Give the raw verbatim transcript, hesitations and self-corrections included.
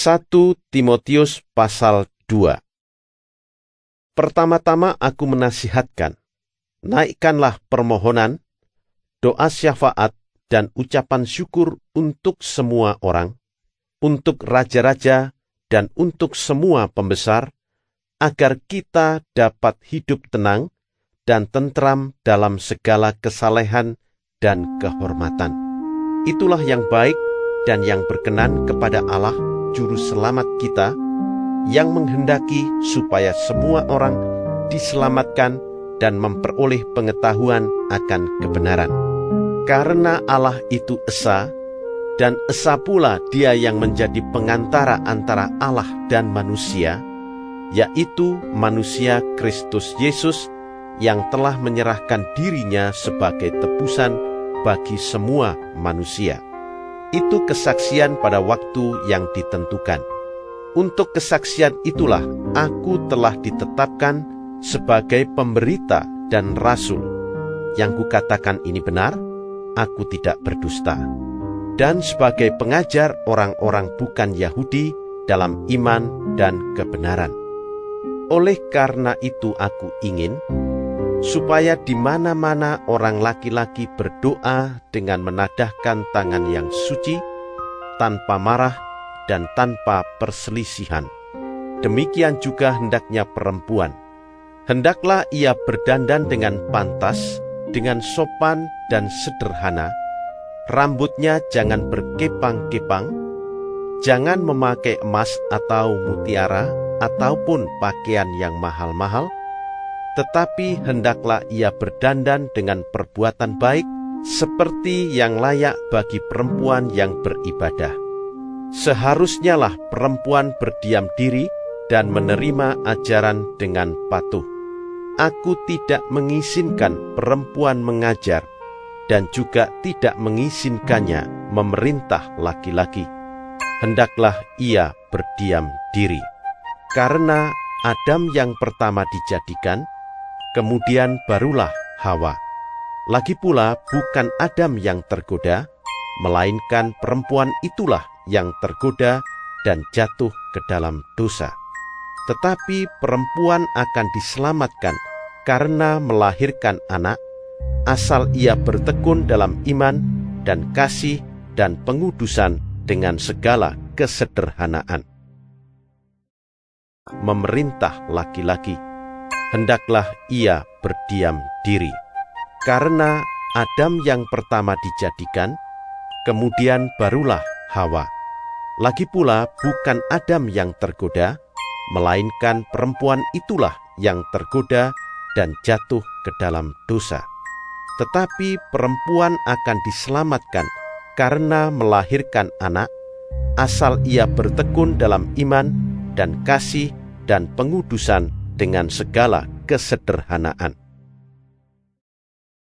satu Timotius pasal dua. Pertama-tama aku menasihatkan, naikkanlah permohonan, doa syafaat, dan ucapan syukur untuk semua orang, untuk raja-raja, dan untuk semua pembesar, agar kita dapat hidup tenang dan tentram dalam segala kesalehan dan kehormatan. Itulah yang baik dan yang berkenan kepada Allah, Juru Selamat kita, yang menghendaki supaya semua orang diselamatkan dan memperoleh pengetahuan akan kebenaran. Karena Allah itu esa, dan esa pula Dia yang menjadi pengantara antara Allah dan manusia, yaitu manusia Kristus Yesus yang telah menyerahkan dirinya sebagai tebusan bagi semua manusia. Itu kesaksian pada waktu yang ditentukan. Untuk kesaksian itulah aku telah ditetapkan sebagai pemberita dan rasul. Yang kukatakan ini benar, aku tidak berdusta. Dan sebagai pengajar orang-orang bukan Yahudi dalam iman dan kebenaran. Oleh karena itu aku ingin, supaya di mana-mana orang laki-laki berdoa dengan menadahkan tangan yang suci, tanpa marah dan tanpa perselisihan. Demikian juga hendaknya perempuan. Hendaklah ia berdandan dengan pantas, dengan sopan dan sederhana. Rambutnya jangan berkepang-kepang, jangan memakai emas atau mutiara, ataupun pakaian yang mahal-mahal, tetapi hendaklah ia berdandan dengan perbuatan baik, seperti yang layak bagi perempuan yang beribadah. Seharusnyalah perempuan berdiam diri dan menerima ajaran dengan patuh. Aku tidak mengizinkan perempuan mengajar, dan juga tidak mengizinkannya memerintah laki-laki. Hendaklah ia berdiam diri. Karena Adam yang pertama dijadikan, kemudian barulah Hawa. Lagi pula bukan Adam yang tergoda, melainkan perempuan itulah yang tergoda dan jatuh ke dalam dosa. Tetapi perempuan akan diselamatkan karena melahirkan anak, asal ia bertekun dalam iman dan kasih dan pengudusan dengan segala kesederhanaan. Memerintah laki-laki, hendaklah ia berdiam diri. Karena Adam yang pertama dijadikan, kemudian barulah Hawa. Lagi pula bukan Adam yang tergoda, melainkan perempuan itulah yang tergoda dan jatuh ke dalam dosa. Tetapi perempuan akan diselamatkan karena melahirkan anak, asal ia bertekun dalam iman dan kasih dan pengudusan dengan segala kesederhanaan.